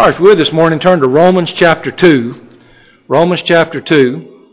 All right, if you would this morning, turn to Romans chapter 2. Romans chapter 2.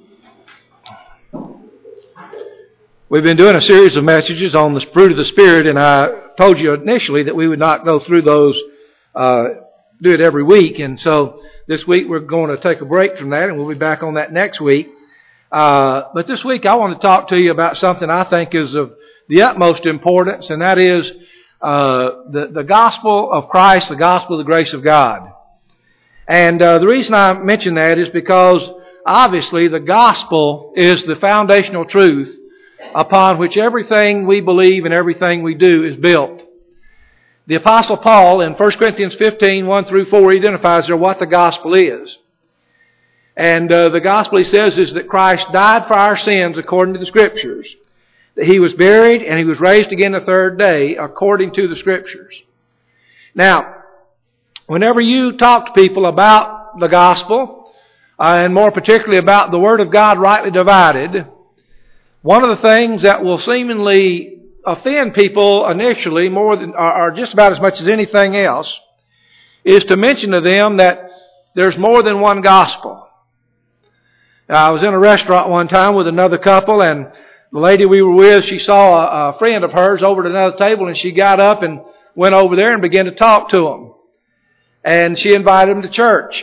We've been doing a series of messages on the fruit of the Spirit, and I told you initially that we would not go through those, do it every week. And so this week we're going to take a break from that, and we'll be back on that next week. But this week I want to talk to you about something I think is of the utmost importance, and that is the gospel of Christ, the gospel of the grace of God. And the reason I mention that is because obviously the gospel is the foundational truth upon which everything we believe and everything we do is built. The Apostle Paul in 1 Corinthians 15, 1 through 4 identifies there what the gospel is. And the gospel, he says, is that Christ died for our sins according to the Scriptures. That He was buried and He was raised again the third day according to the Scriptures. Now, whenever you talk to people about the gospel, and more particularly about the Word of God rightly divided, one of the things that will seemingly offend people initially more than, or just about as much as anything else, is to mention to them that there's more than one gospel. I was in a restaurant one time with another couple, and the lady we were with, she saw a friend of hers over at another table, and she got up and went over there and began to talk to him. And she invited him to church.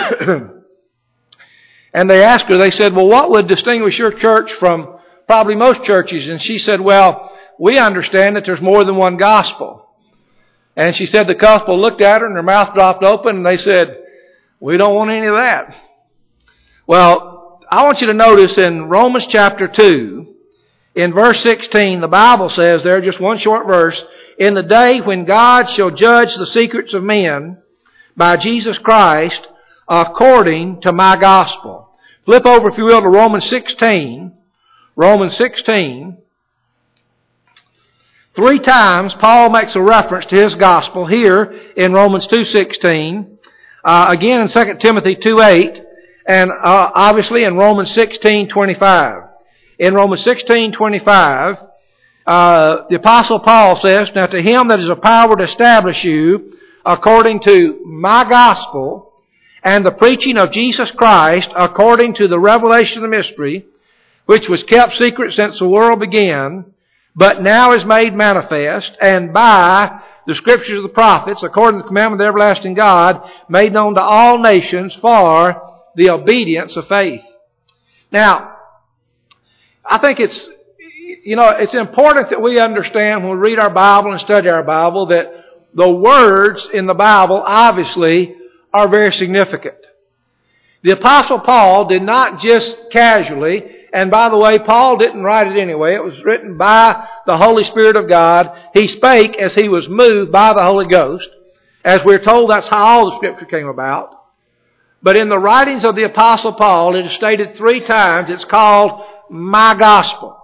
And they asked her, they said, well, what would distinguish your church from probably most churches? And she said, well, we understand that there's more than one gospel. And she said the couple looked at her and their mouth dropped open and they said, we don't want any of that. Well, I want you to notice in Romans chapter 2, in verse 16, the Bible says there, just one short verse, in the day when God shall judge the secrets of men by Jesus Christ according to my gospel. Flip over, if you will, to Romans 16. Romans 16. 3 times Paul makes a reference to his gospel here in Romans 2:16. Again in 2 Timothy 2:8. And obviously in Romans 16:25. In Romans 16:25, the Apostle Paul says, now to Him that is a power to establish you according to my gospel and the preaching of Jesus Christ according to the revelation of the mystery, which was kept secret since the world began, but now is made manifest, and by the Scriptures of the prophets, according to the commandment of the everlasting God, made known to all nations for the obedience of faith. Now, I think it's important that we understand when we read our Bible and study our Bible that the words in the Bible obviously are very significant. The Apostle Paul did not just casually, and by the way, Paul didn't write it anyway. It was written by the Holy Spirit of God. He spake as he was moved by the Holy Ghost. As we're told, that's how all the Scripture came about. But in the writings of the Apostle Paul, it is stated 3 times, it's called my gospel.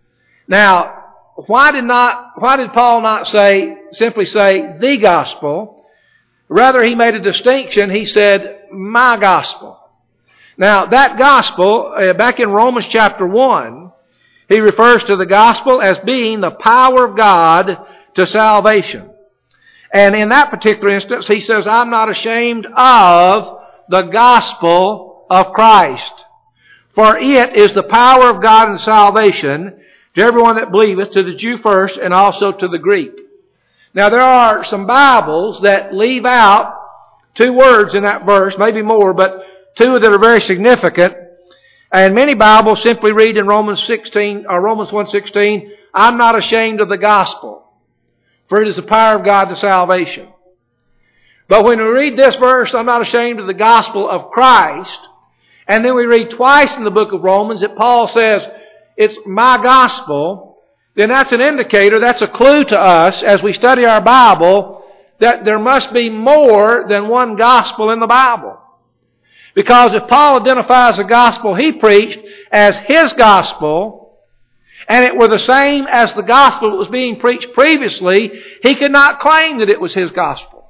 Now, why did Paul not simply say the gospel? Rather, he made a distinction. He said, my gospel. Now, that gospel, back in Romans chapter 1, he refers to the gospel as being the power of God to salvation. And in that particular instance, he says, I'm not ashamed of the gospel of Christ. For it is the power of God in salvation to everyone that believeth, to the Jew first and also to the Greek. Now there are some Bibles that leave out 2 words in that verse, maybe more, but 2 that are very significant. And many Bibles simply read in Romans 16 or Romans 1:16, I'm not ashamed of the gospel, for it is the power of God to salvation. But when we read this verse, I'm not ashamed of the gospel of Christ, and then we read twice in the book of Romans that Paul says, it's my gospel, then that's an indicator, that's a clue to us as we study our Bible that there must be more than one gospel in the Bible. Because if Paul identifies the gospel he preached as his gospel, and it were the same as the gospel that was being preached previously, he could not claim that it was his gospel.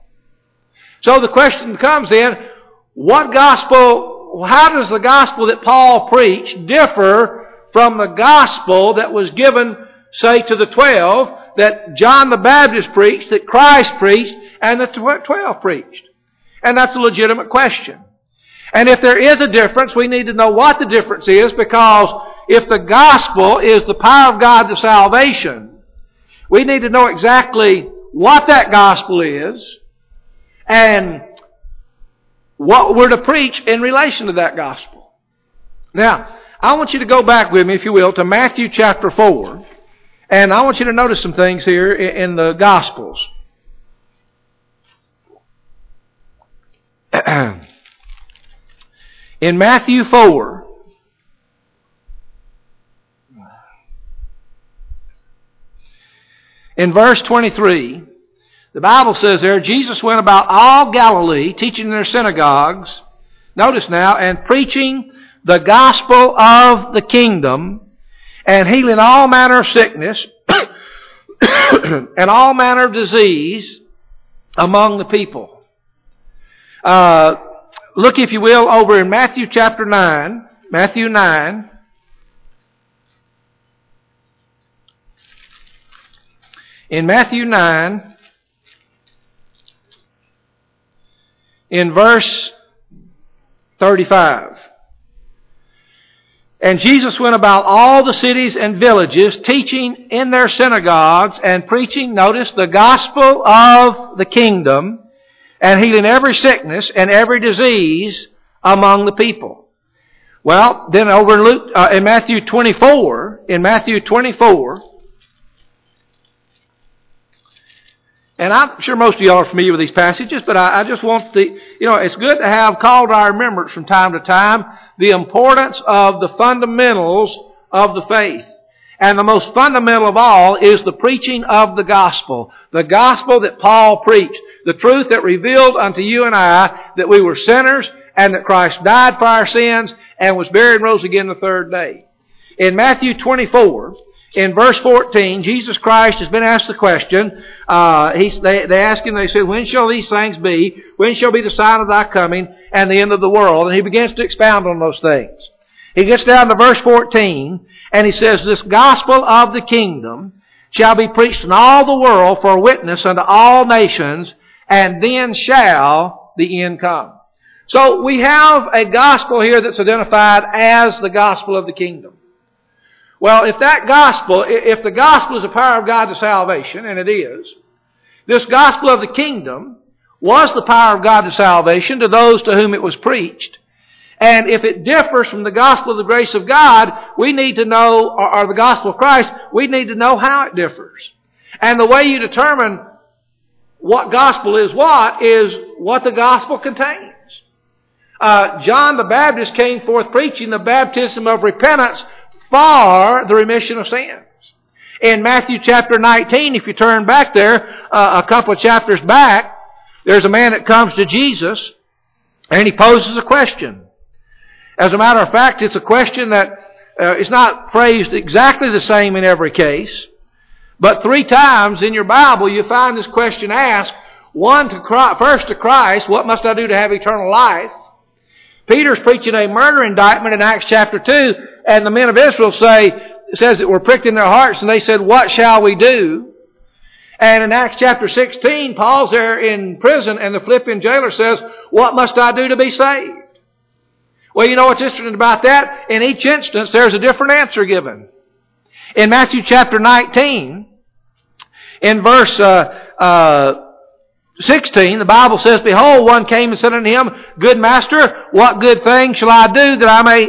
So the question comes in, what gospel, how does the gospel that Paul preached differ from the gospel that was given, say, to the 12, that John the Baptist preached, that Christ preached, and that the 12 preached? And that's a legitimate question. And if there is a difference, we need to know what the difference is, because if the gospel is the power of God to salvation, we need to know exactly what that gospel is and what we're to preach in relation to that gospel. Now, I want you to go back with me, if you will, to Matthew chapter 4. And I want you to notice some things here in the Gospels. In Matthew 4, in verse 23, the Bible says there, Jesus went about all Galilee, teaching in their synagogues, notice now, and preaching the gospel of the kingdom, and healing all manner of sickness and all manner of disease among the people. Look, if you will, over in Matthew chapter 9. Matthew 9. In Matthew 9, in verse 35. And Jesus went about all the cities and villages, teaching in their synagogues and preaching, notice, the gospel of the kingdom, and healing every sickness and every disease among the people. Well, then over in Luke, in Matthew 24, and I'm sure most of y'all are familiar with these passages, but I just want it's good to have called to our remembrance from time to time the importance of the fundamentals of the faith. And the most fundamental of all is the preaching of the gospel. The gospel that Paul preached. The truth that revealed unto you and I that we were sinners and that Christ died for our sins and was buried and rose again the third day. In Matthew 24, in verse 14, Jesus Christ has been asked the question. They ask him, they said, when shall these things be? When shall be the sign of thy coming and the end of the world? And he begins to expound on those things. He gets down to verse 14, and he says, this gospel of the kingdom shall be preached in all the world for a witness unto all nations, and then shall the end come. So we have a gospel here that's identified as the gospel of the kingdom. Well, if the gospel is the power of God to salvation, and it is, this gospel of the kingdom was the power of God to salvation to those to whom it was preached. And if it differs from the gospel of the grace of God, we need to know, or the gospel of Christ, we need to know how it differs. And the way you determine what gospel is what the gospel contains. John the Baptist came forth preaching the baptism of repentance for the remission of sins. In Matthew chapter 19, if you turn back there, a couple of chapters back, there's a man that comes to Jesus, and he poses a question. As a matter of fact, it's a question that is not phrased exactly the same in every case. But 3 times in your Bible you find this question asked. First to Christ, what must I do to have eternal life? Peter's preaching a murder indictment in Acts chapter 2, and the men of Israel says that were pricked in their hearts, and they said, what shall we do? And in Acts chapter 16, Paul's there in prison, and the Philippian jailer says, what must I do to be saved? Well, you know what's interesting about that? In each instance, there's a different answer given. In Matthew chapter 19, in verse 16, the Bible says, behold, one came and said unto him, good master, what good thing shall I do that I may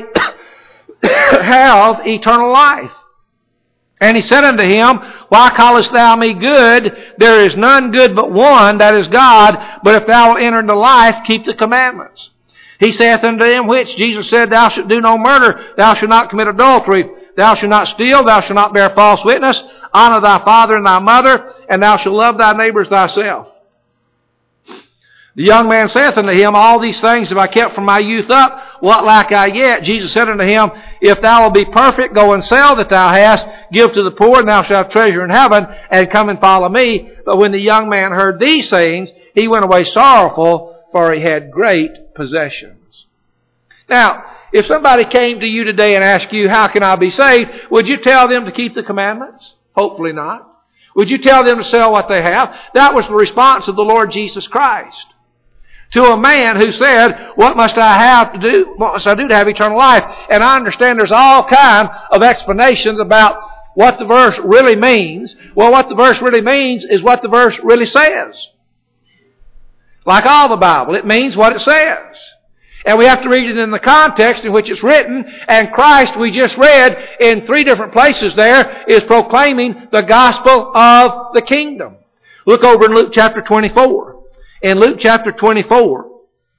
have eternal life? And he said unto him, why callest thou me good? There is none good but one, that is God. But if thou wilt enter into life, keep the commandments. He saith unto them which, Jesus said, thou shalt do no murder, thou shalt not commit adultery, thou shalt not steal, thou shalt not bear false witness, honor thy father and thy mother, and thou shalt love thy neighbor as thyself. The young man saith unto him, all these things have I kept from my youth up, what lack I yet? Jesus said unto him, if thou wilt be perfect, go and sell that thou hast, give to the poor, and thou shalt have treasure in heaven, and come and follow me. But when the young man heard these sayings, he went away sorrowful, for he had great possessions. Now, if somebody came to you today and asked you, how can I be saved? Would you tell them to keep the commandments? Hopefully not. Would you tell them to sell what they have? That was the response of the Lord Jesus Christ. to a man who said, what must I have to do? What must I do to have eternal life? And I understand there's all kind of explanations about what the verse really means. Well, what the verse really means is what the verse really says. Like all the Bible, it means what it says. And we have to read it in the context in which it's written. And Christ, we just read in 3 different places there, is proclaiming the gospel of the kingdom. Look over in Luke chapter 24. In Luke chapter 24,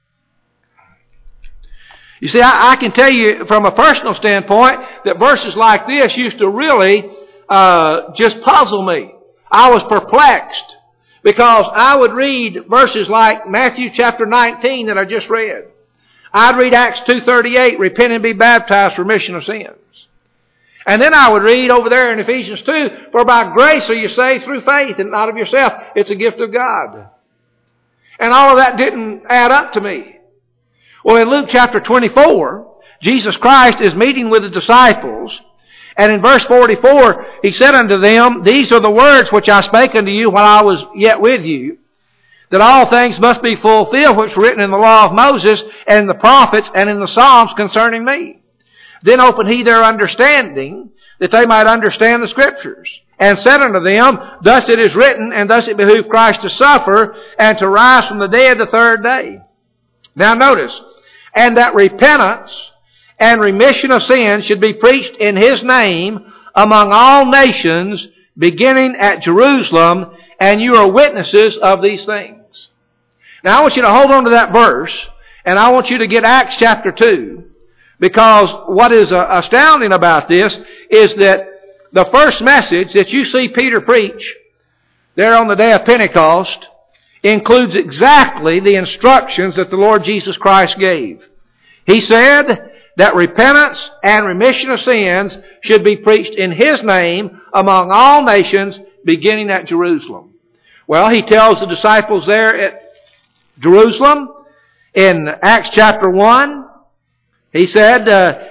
you see, I can tell you from a personal standpoint that verses like this used to really just puzzle me. I was perplexed because I would read verses like Matthew chapter 19 that I just read. I'd read Acts 2:38, repent and be baptized for remission of sins. And then I would read over there in Ephesians 2, for by grace are you saved through faith and not of yourself. It's a gift of God. And all of that didn't add up to me. Well, in Luke chapter 24, Jesus Christ is meeting with the disciples. And in verse 44, He said unto them, these are the words which I spake unto you while I was yet with you, that all things must be fulfilled which were written in the law of Moses and in the prophets and in the Psalms concerning me. Then opened He their understanding, that they might understand the Scriptures. And said unto them, thus it is written, and thus it behooved Christ to suffer, and to rise from the dead the 3rd day. Now notice, and that repentance and remission of sins should be preached in His name among all nations, beginning at Jerusalem, and you are witnesses of these things. Now I want you to hold on to that verse, and I want you to get Acts chapter 2, because what is astounding about this is that the first message that you see Peter preach there on the day of Pentecost includes exactly the instructions that the Lord Jesus Christ gave. He said that repentance and remission of sins should be preached in His name among all nations, beginning at Jerusalem. Well, He tells the disciples there at Jerusalem in Acts chapter 1, He said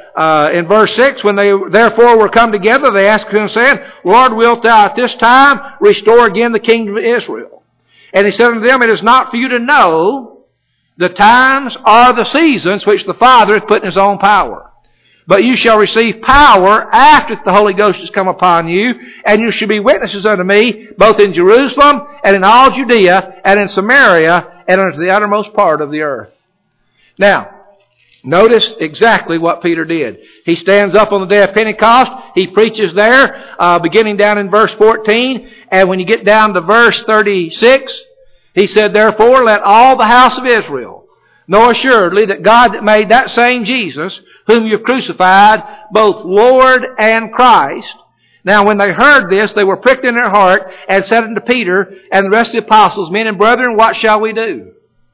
in verse 6, when they therefore were come together, they asked Him, saying, Lord, wilt Thou at this time restore again the kingdom of Israel? And He said unto them, it is not for you to know the times or the seasons which the Father hath put in His own power. But you shall receive power after the Holy Ghost has come upon you, and you shall be witnesses unto me, both in Jerusalem and in all Judea and in Samaria and unto the uttermost part of the earth. Now, notice exactly what Peter did. He stands up on the day of Pentecost. He preaches there, beginning down in verse 14. And when you get down to verse 36, he said, therefore, let all the house of Israel know assuredly that God that made that same Jesus, whom you have crucified, both Lord and Christ. Now when they heard this, they were pricked in their heart, and said unto Peter and the rest of the apostles, men and brethren, what shall we do?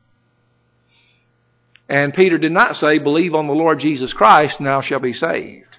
And Peter did not say, believe on the Lord Jesus Christ, and thou shalt be saved.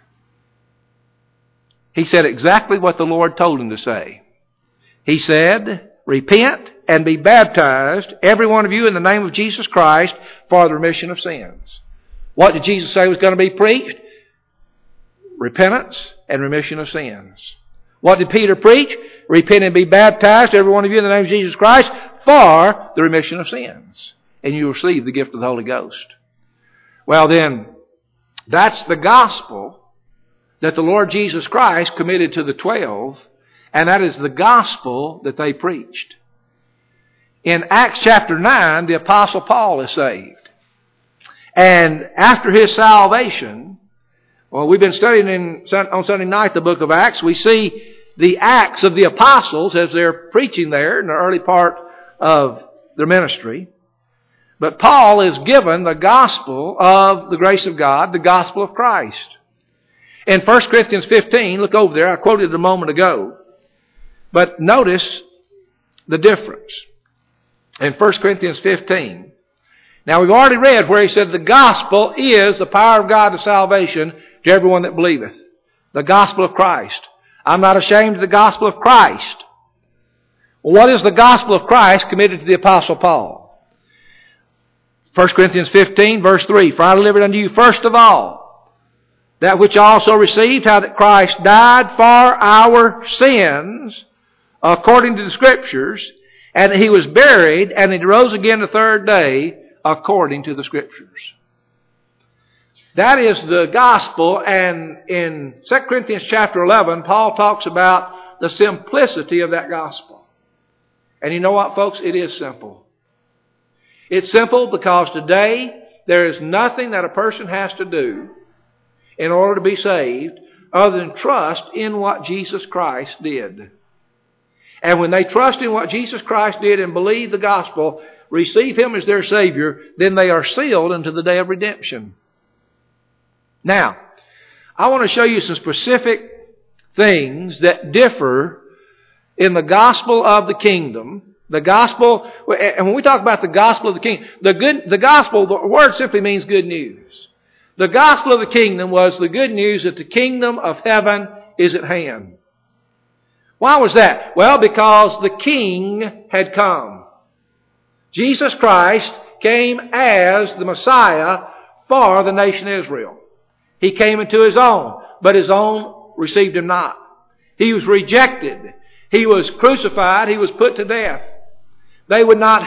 He said exactly what the Lord told him to say. He said, repent and be baptized, every one of you, in the name of Jesus Christ, for the remission of sins. What did Jesus say was going to be preached? Repentance and remission of sins. What did Peter preach? Repent and be baptized, every one of you, in the name of Jesus Christ, for the remission of sins. And you receive the gift of the Holy Ghost. Well then, that's the gospel that the Lord Jesus Christ committed to the 12, and that is the gospel that they preached. In Acts chapter 9, the Apostle Paul is saved. And after his salvation, well, we've been studying on Sunday night the book of Acts. We see the Acts of the Apostles as they're preaching there in the early part of their ministry. But Paul is given the gospel of the grace of God, the gospel of Christ. In 1 Corinthians 15, look over there, I quoted it a moment ago. But notice the difference. In 1 Corinthians 15, now we've already read where he said the gospel is the power of God to salvation to everyone that believeth. The gospel of Christ. I'm not ashamed of the gospel of Christ. Well, what is the gospel of Christ committed to the Apostle Paul? 1 Corinthians 15, verse 3, for I delivered unto you first of all that which I also received, how that Christ died for our sins, according to the Scriptures, and that He was buried, and He rose again the 3rd day, according to the Scriptures. That is the gospel, and in 2 Corinthians chapter 11, Paul talks about the simplicity of that gospel. And you know what, folks? It is simple. It's simple because today there is nothing that a person has to do in order to be saved other than trust in what Jesus Christ did. And when they trust in what Jesus Christ did and believe the gospel, receive Him as their Savior, then they are sealed unto the day of redemption. Now, I want to show you some specific things that differ in the gospel of the kingdom. The gospel, and when we talk about the gospel of the kingdom, the gospel, the word simply means good news. The gospel of the kingdom was the good news that the kingdom of heaven is at hand. Why was that? Well, because the King had come. Jesus Christ came as the Messiah for the nation of Israel. He came into His own, but His own received Him not. He was rejected. He was crucified. He was put to death. They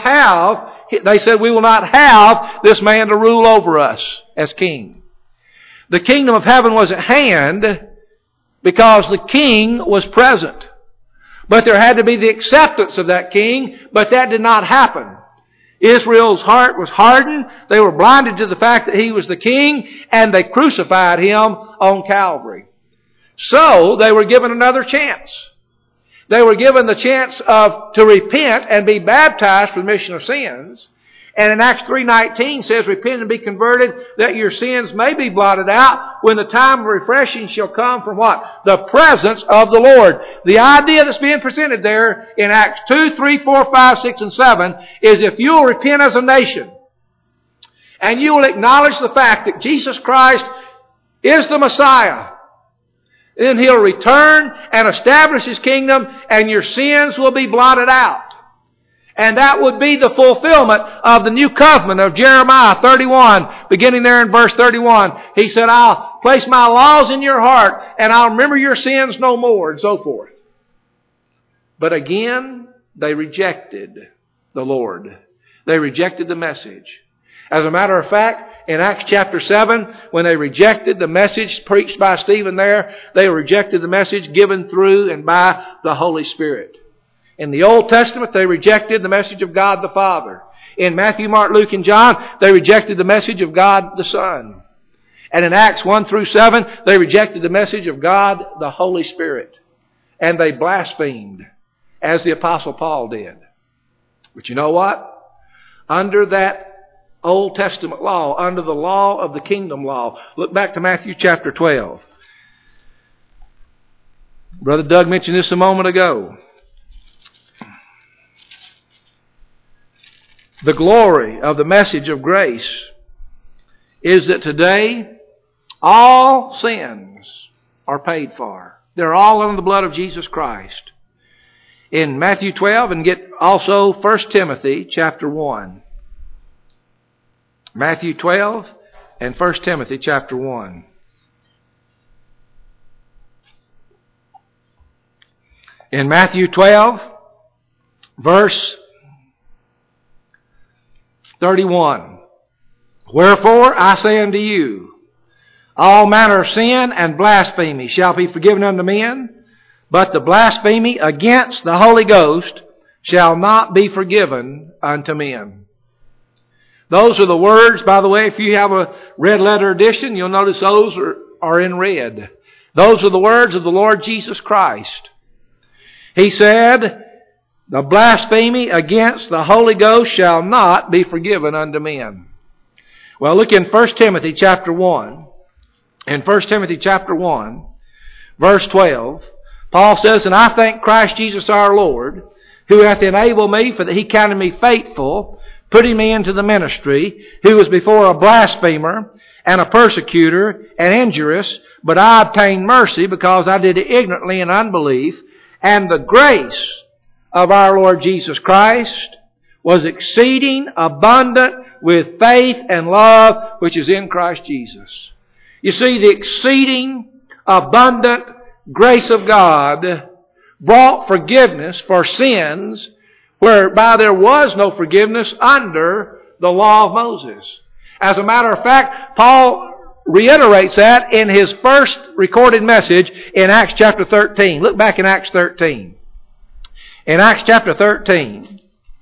said, we will not have this man to rule over us as king. The kingdom of heaven was at hand because the king was present. But there had to be the acceptance of that king, but that did not happen. Israel's heart was hardened. They were blinded to the fact that He was the king, and they crucified Him on Calvary. So they were given another chance. They were given the chance to repent and be baptized for the remission of sins. And in Acts 3:19 says, repent and be converted that your sins may be blotted out when the time of refreshing shall come from what? The presence of the Lord. The idea that's being presented there in Acts 2, 3, 4, 5, 6, and 7 is if you will repent as a nation and you will acknowledge the fact that Jesus Christ is the Messiah, then He'll return and establish His kingdom and your sins will be blotted out. And that would be the fulfillment of the new covenant of Jeremiah 31, beginning there in verse 31. He said, I'll place my laws in your heart and I'll remember your sins no more, and so forth. But again, they rejected the Lord. They rejected the message. As a matter of fact, in Acts chapter 7, when they rejected the message preached by Stephen there, they rejected the message given through and by the Holy Spirit. In the Old Testament, they rejected the message of God the Father. In Matthew, Mark, Luke, and John, they rejected the message of God the Son. And in Acts 1 through 7, they rejected the message of God the Holy Spirit. And they blasphemed, as the Apostle Paul did. But you know what? Under that Old Testament law, under the law of the kingdom law, look back to Matthew chapter 12. Brother Doug mentioned this a moment ago. The glory of the message of grace is that today all sins are paid for. They're all under the blood of Jesus Christ. In Matthew 12, and get also 1 Timothy chapter 1. Matthew 12 and 1 Timothy chapter 1. In Matthew 12, verse 31. Wherefore I say unto you, all manner of sin and blasphemy shall be forgiven unto men, but the blasphemy against the Holy Ghost shall not be forgiven unto men. Those are the words, by the way, if you have a red letter edition, you'll notice those are in red. Those are the words of the Lord Jesus Christ. He said, the blasphemy against the Holy Ghost shall not be forgiven unto men. Well, look in 1 Timothy chapter 1. In 1 Timothy chapter 1, verse 12, Paul says, and I thank Christ Jesus our Lord, who hath enabled me, for that He counted me faithful, putting me into the ministry, who was before a blasphemer, and a persecutor, and injurious, but I obtained mercy, because I did it ignorantly in unbelief, and the grace of our Lord Jesus Christ was exceeding abundant with faith and love which is in Christ Jesus. You see, the exceeding abundant grace of God brought forgiveness for sins whereby there was no forgiveness under the law of Moses. As a matter of fact, Paul reiterates that in his first recorded message in Acts chapter 13. Look back in Acts 13. In Acts chapter 13,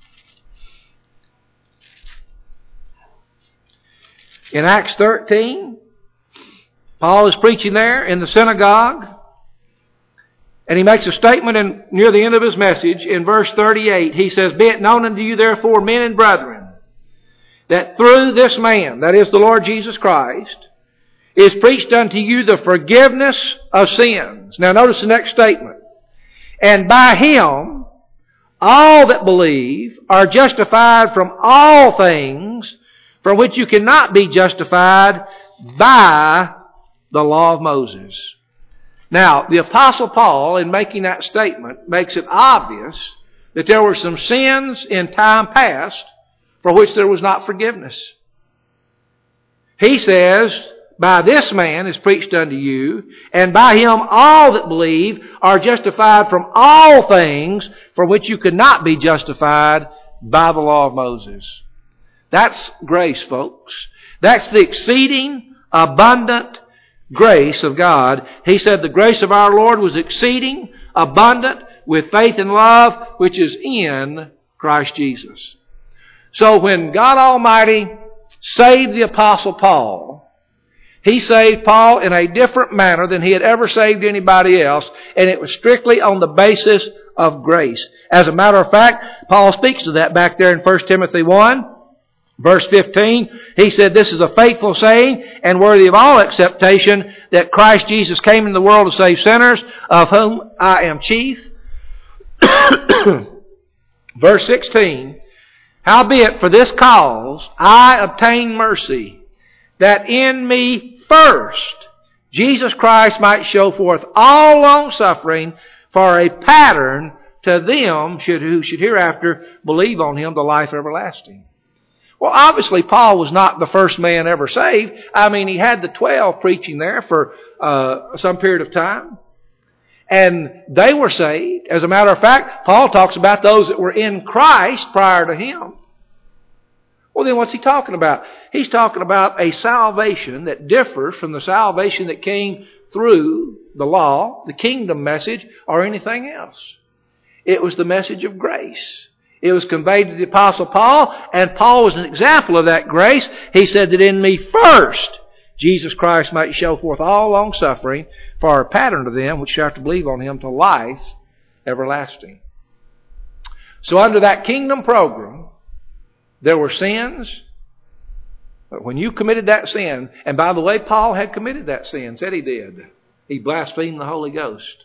in Acts 13, Paul is preaching there in the synagogue, and he makes a statement near the end of his message in verse 38. He says, "Be it known unto you therefore, men and brethren, that through this man," that is the Lord Jesus Christ, "is preached unto you the forgiveness of sins." Now notice the next statement. "And by Him all that believe are justified from all things from which you cannot be justified by the law of Moses." Now, the Apostle Paul, in making that statement, makes it obvious that there were some sins in time past for which there was not forgiveness. He says, "By this man is preached unto you, and by him all that believe are justified from all things for which you could not be justified by the law of Moses." That's grace, folks. That's the exceeding abundant grace of God. He said the grace of our Lord was exceeding abundant with faith and love, which is in Christ Jesus. So when God Almighty saved the Apostle Paul, He saved Paul in a different manner than He had ever saved anybody else, and it was strictly on the basis of grace. As a matter of fact, Paul speaks to that back there in 1 Timothy 1. Verse 15, he said, "This is a faithful saying and worthy of all acceptation, that Christ Jesus came into the world to save sinners, of whom I am chief." Verse 16, "Howbeit for this cause I obtain mercy, that in me first Jesus Christ might show forth all longsuffering for a pattern to them who should hereafter believe on Him the life everlasting." Well, obviously, Paul was not the first man ever saved. I mean, he had the 12 preaching there for some period of time. And they were saved. As a matter of fact, Paul talks about those that were in Christ prior to him. Well, then what's he talking about? He's talking about a salvation that differs from the salvation that came through the law, the kingdom message, or anything else. It was the message of grace. It was conveyed to the Apostle Paul, and Paul was an example of that grace. He said that in me first Jesus Christ might show forth all longsuffering for a pattern to them which shall have to believe on Him to life everlasting. So under that kingdom program, there were sins. But when you committed that sin, and by the way, Paul had committed that sin, said he did. He blasphemed the Holy Ghost.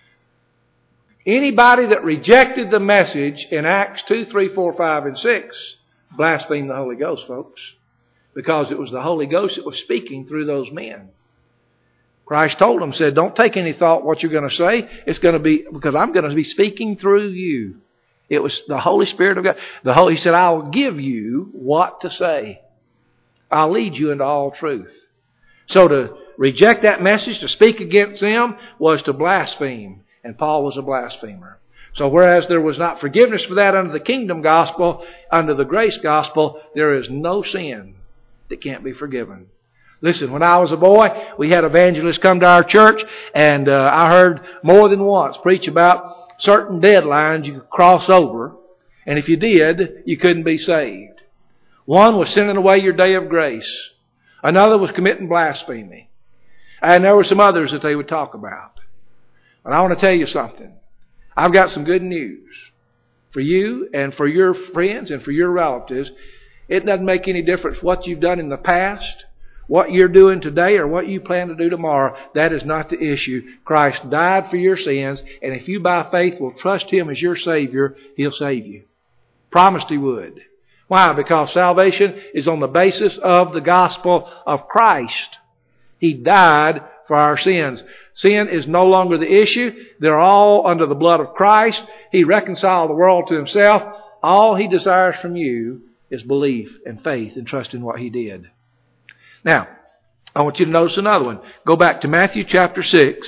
Anybody that rejected the message in Acts 2, 3, 4, 5, and 6 blasphemed the Holy Ghost, folks. Because it was the Holy Ghost that was speaking through those men. Christ told them, said, "Don't take any thought what you're going to say. It's going to be, because I'm going to be speaking through you." It was the Holy Spirit of God. He said, "I'll give you what to say. I'll lead you into all truth." So to reject that message, to speak against them, was to blaspheme. And Paul was a blasphemer. So whereas there was not forgiveness for that under the kingdom gospel, under the grace gospel, there is no sin that can't be forgiven. Listen, when I was a boy, we had evangelists come to our church, and I heard more than once preach about certain deadlines you could cross over, and if you did, you couldn't be saved. One was sending away your day of grace. Another was committing blasphemy. And there were some others that they would talk about. But I want to tell you something. I've got some good news for you and for your friends and for your relatives. It doesn't make any difference what you've done in the past, what you're doing today, or what you plan to do tomorrow. That is not the issue. Christ died for your sins, and if you by faith will trust Him as your Savior, He'll save you. Promised He would. Why? Because salvation is on the basis of the gospel of Christ. He died for our sins. Sin is no longer the issue. They're all under the blood of Christ. He reconciled the world to Himself. All He desires from you is belief and faith and trust in what He did. Now, I want you to notice another one. Go back to Matthew chapter 6.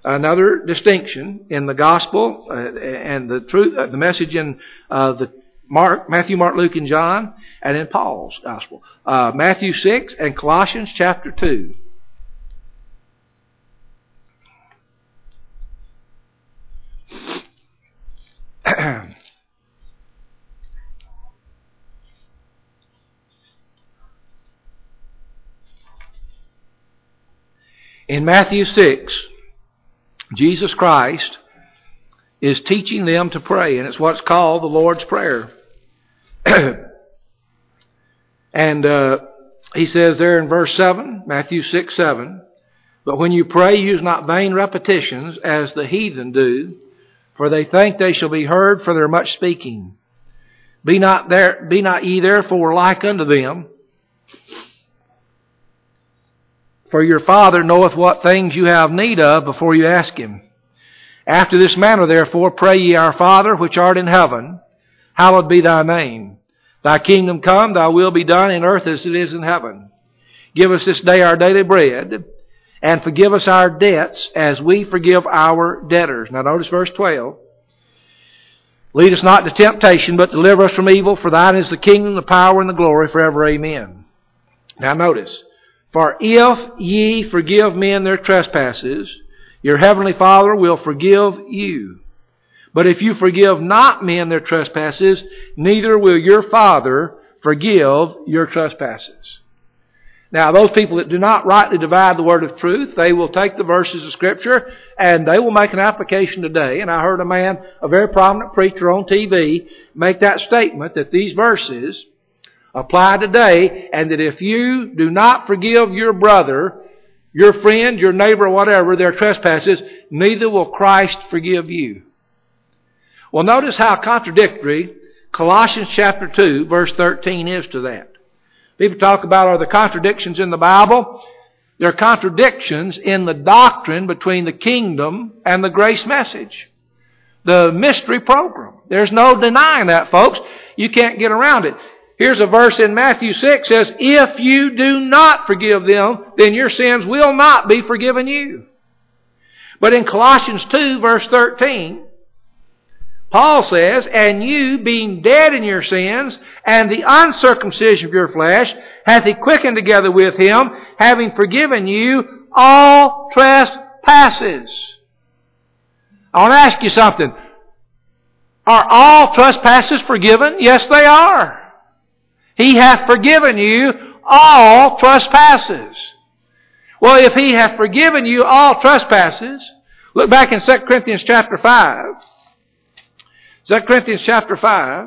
Another distinction in the gospel and the truth, the message in the Matthew, Mark, Luke, and John, and then Paul's Gospel. Matthew 6 and Colossians chapter 2. In Matthew 6, Jesus Christ is teaching them to pray, and it's what's called the Lord's Prayer. And he says there in verse 7, Matthew 6, 7, "But when you pray, use not vain repetitions, as the heathen do, for they think they shall be heard for their much speaking. Be not ye therefore like unto them, for your Father knoweth what things you have need of before you ask Him. After this manner therefore pray ye, Our Father which art in heaven, hallowed be thy name. Thy kingdom come, thy will be done in earth as it is in heaven. Give us this day our daily bread, and forgive us our debts as we forgive our debtors." Now notice verse 12. "Lead us not into temptation, but deliver us from evil. For thine is the kingdom, the power, and the glory forever. Amen." Now notice. "For if ye forgive men their trespasses, your heavenly Father will forgive you. But if you forgive not men their trespasses, neither will your Father forgive your trespasses." Now, those people that do not rightly divide the word of truth, they will take the verses of Scripture and they will make an application today. And I heard a man, a very prominent preacher on TV, make that statement that these verses apply today, and that if you do not forgive your brother, your friend, your neighbor, whatever, their trespasses, neither will Christ forgive you. Well, notice how contradictory Colossians chapter 2, verse 13 is to that. People talk about, are there contradictions in the Bible? There are contradictions in the doctrine between the kingdom and the grace message. The mystery program. There's no denying that, folks. You can't get around it. Here's a verse in Matthew 6 says, "If you do not forgive them, then your sins will not be forgiven you." But in Colossians 2, verse 13, Paul says, "And you, being dead in your sins, and the uncircumcision of your flesh, hath He quickened together with Him, having forgiven you all trespasses." I want to ask you something. Are all trespasses forgiven? Yes, they are. He hath forgiven you all trespasses. Well, if He hath forgiven you all trespasses, look back in 2 Corinthians chapter 5. 2 Corinthians chapter 5.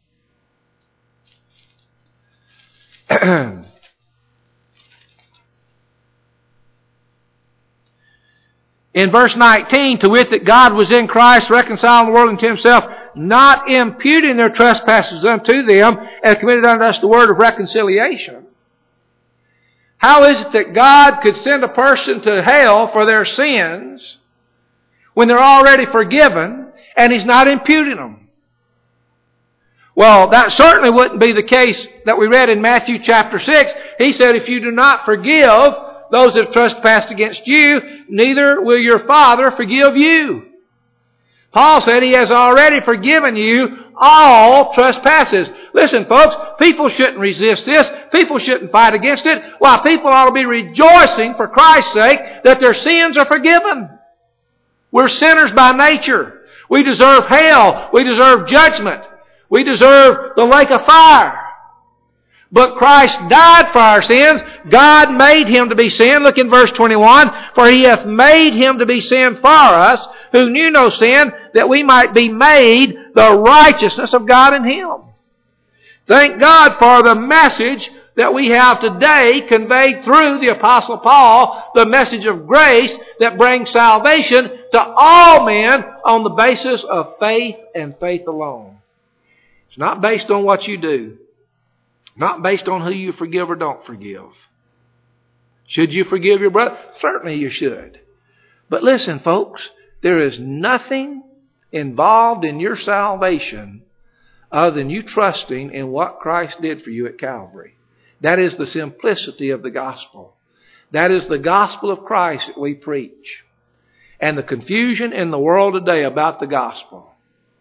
In verse 19, "To wit, that God was in Christ, reconciling the world unto Himself, not imputing their trespasses unto them, and committed unto us the word of reconciliation." How is it that God could send a person to hell for their sins when they're already forgiven and He's not imputing them? Well, that certainly wouldn't be the case that we read in Matthew chapter 6. He said, "If you do not forgive those that have trespassed against you, neither will your Father forgive you." Paul said He has already forgiven you all trespasses. Listen, folks, people shouldn't resist this. People shouldn't fight against it. Why, people ought to be rejoicing for Christ's sake that their sins are forgiven. We're sinners by nature. We deserve hell. We deserve judgment. We deserve the lake of fire. But Christ died for our sins. God made Him to be sin. Look in verse 21. "For He hath made Him to be sin for us, who knew no sin, that we might be made the righteousness of God in Him." Thank God for the message that we have today conveyed through the Apostle Paul, the message of grace that brings salvation to all men on the basis of faith and faith alone. It's not based on what you do. Not based on who you forgive or don't forgive. Should you forgive your brother? Certainly you should. But listen, folks, there is nothing involved in your salvation other than you trusting in what Christ did for you at Calvary. That is the simplicity of the gospel. That is the gospel of Christ that we preach. And the confusion in the world today about the gospel.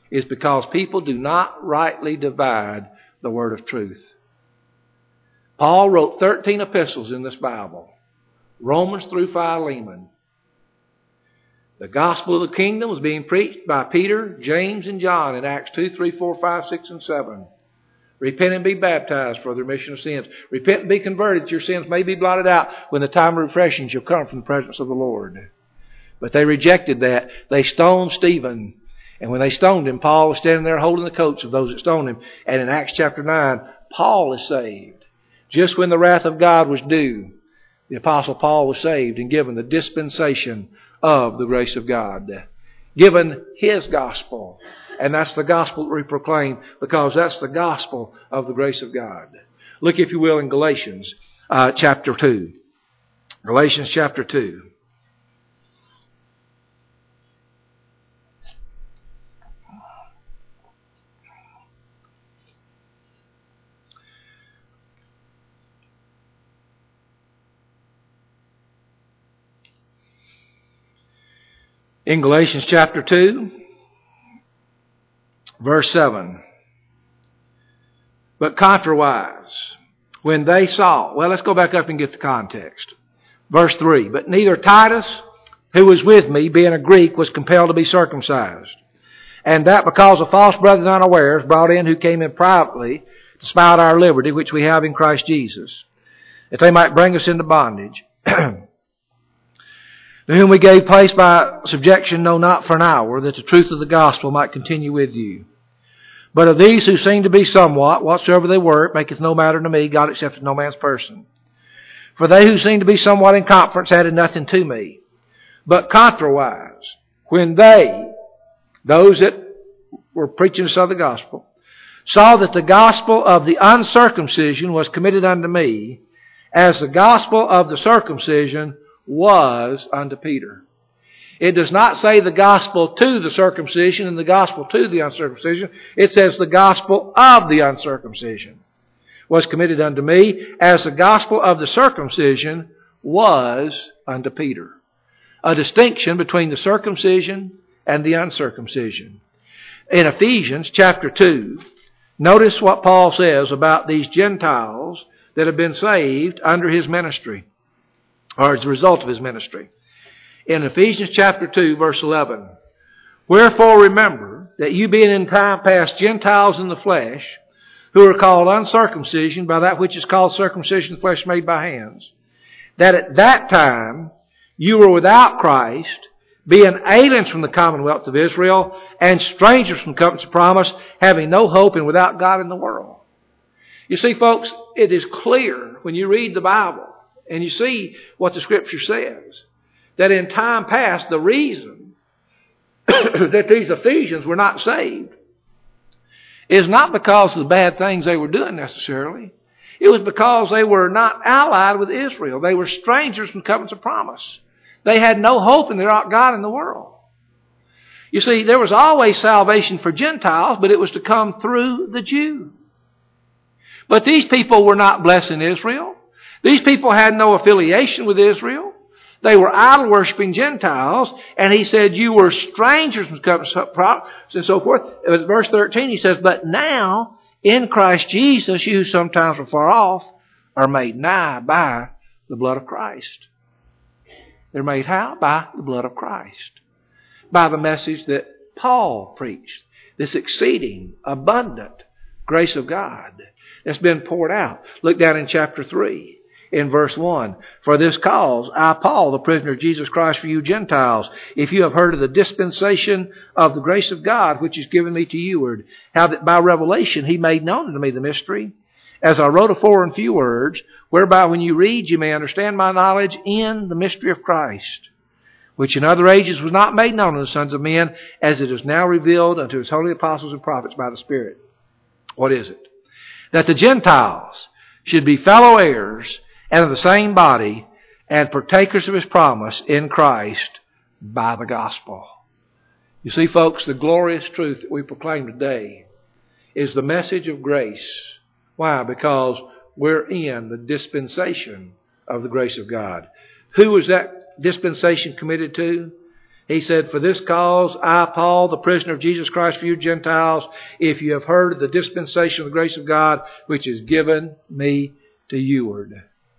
is because people do not rightly divide the word of truth. Paul wrote 13 epistles in this Bible. Romans through Philemon. The gospel of the kingdom was being preached by Peter, James, and John in Acts 2, 3, 4, 5, 6, and 7. Repent and be baptized for the remission of sins. Repent and be converted. Your sins may be blotted out when the time of refreshing shall come from the presence of the Lord. But they rejected that. They stoned Stephen. And when they stoned him, Paul was standing there holding the coats of those that stoned him. And in Acts chapter 9, Paul is saved. Just when the wrath of God was due, the Apostle Paul was saved and given the dispensation of the grace of God. Given his gospel. And that's the gospel that we proclaim, because that's the gospel of the grace of God. Look, if you will, in Galatians chapter 2. Galatians chapter 2. In Galatians chapter 2, verse 7. But contrariwise, when they saw... Well, let's go back up and get the context. Verse 3. But neither Titus, who was with me, being a Greek, was compelled to be circumcised. And that because of false brethren unawares brought in, who came in privately to spy out our liberty, which we have in Christ Jesus, that they might bring us into bondage. To whom we gave place by subjection, no, not for an hour, that the truth of the gospel might continue with you. But of these who seem to be somewhat, whatsoever they were, it maketh no matter to me, God accepteth no man's person. For they who seemed to be somewhat in conference added nothing to me. But contrariwise, when they, those that were preaching us of the gospel, saw that the gospel of the uncircumcision was committed unto me, as the gospel of the circumcision was unto Peter. It does not say the gospel to the circumcision and the gospel to the uncircumcision. It says the gospel of the uncircumcision was committed unto me, as the gospel of the circumcision was unto Peter. A distinction between the circumcision and the uncircumcision. In Ephesians chapter 2, notice what Paul says about these Gentiles that have been saved under his ministry, or as a result of his ministry. In Ephesians chapter 2, verse 11, wherefore remember that you being in time past Gentiles in the flesh, who are called uncircumcision by that which is called circumcision of the flesh made by hands, that at that time you were without Christ, being aliens from the commonwealth of Israel, and strangers from the covenants of promise, having no hope and without God in the world. You see, folks, it is clear when you read the Bible, and you see what the Scripture says, that in time past, the reason that these Ephesians were not saved is not because of the bad things they were doing necessarily. It was because they were not allied with Israel. They were strangers from the covenants of promise. They had no hope in their God in the world. You see, there was always salvation for Gentiles, but it was to come through the Jew. But these people were not blessing Israel. These people had no affiliation with Israel. They were idol-worshipping Gentiles. And he said, you were strangers from the covenants of promise, and so forth. Verse 13, he says, but now, in Christ Jesus, you who sometimes were far off, are made nigh by the blood of Christ. They're made how? By the blood of Christ. By the message that Paul preached. This exceeding, abundant grace of God that's been poured out. Look down in chapter 3. In verse 1, for this cause, I, Paul, the prisoner of Jesus Christ for you Gentiles, if you have heard of the dispensation of the grace of God, which is given me to youward, how that by revelation he made known unto me the mystery, as I wrote afore in few words, whereby when you read you may understand my knowledge in the mystery of Christ, which in other ages was not made known unto the sons of men, as it is now revealed unto his holy apostles and prophets by the Spirit. What is it? That the Gentiles should be fellow heirs and of the same body, and partakers of his promise in Christ by the gospel. You see, folks, the glorious truth that we proclaim today is the message of grace. Why? Because we're in the dispensation of the grace of God. Who was that dispensation committed to? He said, "For this cause, I, Paul, the prisoner of Jesus Christ for you Gentiles, if you have heard of the dispensation of the grace of God, which is given me to youward."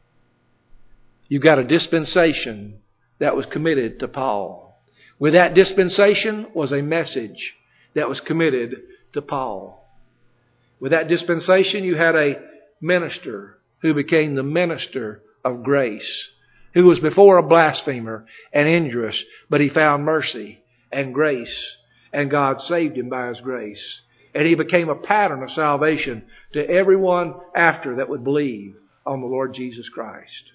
You've got a dispensation that was committed to Paul. With that dispensation was a message that was committed to Paul. With that dispensation, you had a minister who became the minister of grace, who was before a blasphemer and injurious, but he found mercy and grace, and God saved him by His grace. And he became a pattern of salvation to everyone after that would believe on the Lord Jesus Christ.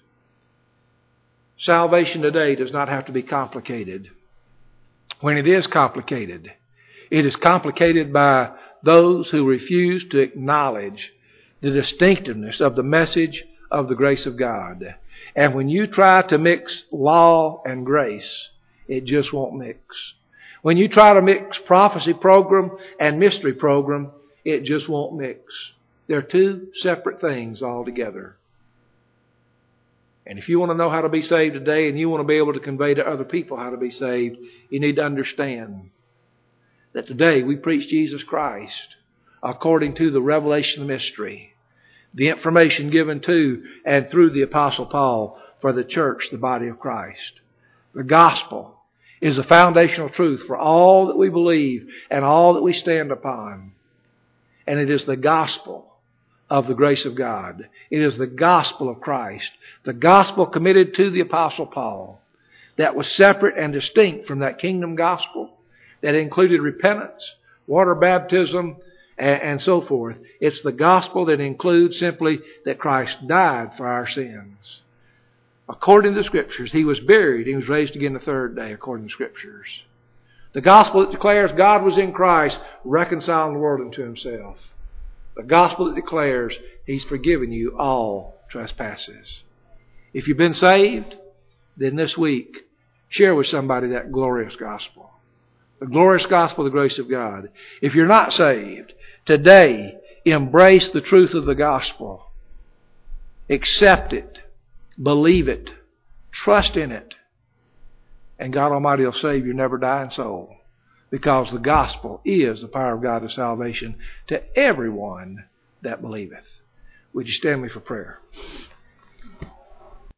Salvation today does not have to be complicated. When it is complicated, it is complicated by those who refuse to acknowledge the distinctiveness of the message of the grace of God. And when you try to mix law and grace, it just won't mix. When you try to mix prophecy program and mystery program, it just won't mix. They're two separate things altogether. And if you want to know how to be saved today and you want to be able to convey to other people how to be saved, you need to understand that today we preach Jesus Christ according to the revelation of mystery, the information given to and through the Apostle Paul for the church, the body of Christ. The gospel is the foundational truth for all that we believe and all that we stand upon. And it is the gospel of the grace of God. It is the gospel of Christ, the gospel committed to the Apostle Paul, that was separate and distinct from that kingdom gospel, that included repentance, water baptism, and so forth. It's the gospel that includes simply that Christ died for our sins. According to the Scriptures, He was buried. He was raised again the third day, according to the Scriptures. The gospel that declares God was in Christ, reconciling the world unto Himself. The gospel that declares He's forgiven you all trespasses. If you've been saved, then this week, share with somebody that glorious gospel. The glorious gospel of the grace of God. If you're not saved, today, embrace the truth of the gospel. Accept it. Believe it. Trust in it. And God Almighty will save your never dying soul. Because the gospel is the power of God to salvation to everyone that believeth. Would you stand me for prayer?